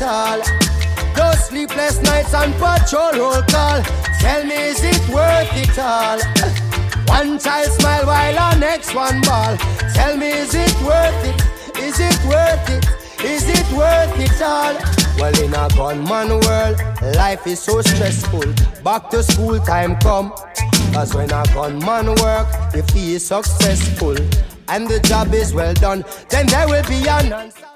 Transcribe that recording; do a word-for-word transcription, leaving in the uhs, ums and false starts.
it all. Those sleepless nights and patrol roll call. Tell me, is it worth it all? One child smile while our next one ball. Tell me, is it worth it? Is it worth it? Is it worth it all? Well, in a gunman world, life is so stressful. Back to school time come. Cause when a gunman work, if he is successful and the job is well done, then there will be an answer.